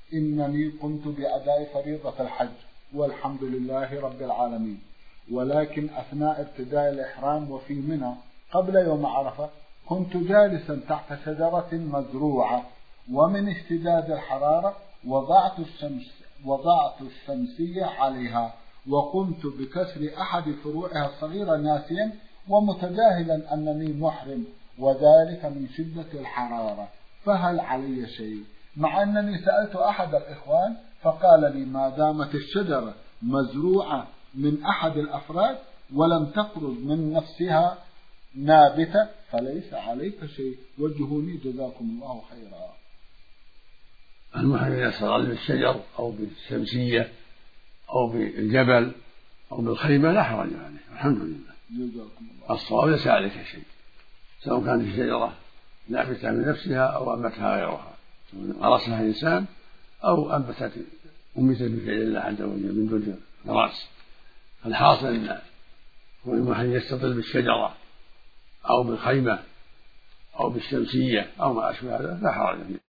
إنني قمت بأداء فريضة الحج والحمد لله رب العالمين، ولكن أثناء ابتداء الإحرام وفي منى قبل يوم عرفة كنت جالسا تحت شجرة مزروعة، ومن اشتداد الحرارة وضعت الشمسية عليها، وقمت بكسر أحد فروعها الصغيرة ناسيا ومتجاهلا أنني محرم، وذلك من شدة الحرارة، فهل علي شيء؟ مع أنني سألت أحد الإخوان فقال لي ما دامت الشجرة مزروعة من أحد الأفراد ولم تخرج من نفسها نابتة فليس عليك شيء. وجهوني جزاكم الله خيرا. المحرم إذا استظل بالشجر أو بالشمسية أو بالجبل أو بالخيمة لا حرج عليه، الحمد لله. جزاكم الله. الصواب ليس عليك شيء، سواء كانت الشجرة نابتة من نفسها أو أنبتها غيرها، غرسها إنسان أو أنبتت بفعل الله عز وجل من دون غراس. الحاصل أن المحرم يستظل بالشجرة أو بالخيمة أو بالشمسية أو ما أشبه هذا لا حرج فيه.